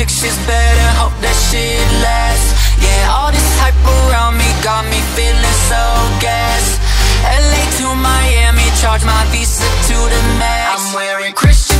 pictures better, hope that shit lasts. Yeah, all this hype around me got me feeling so gassed. LA to Miami, charge my visa to the max. I'm wearing Christian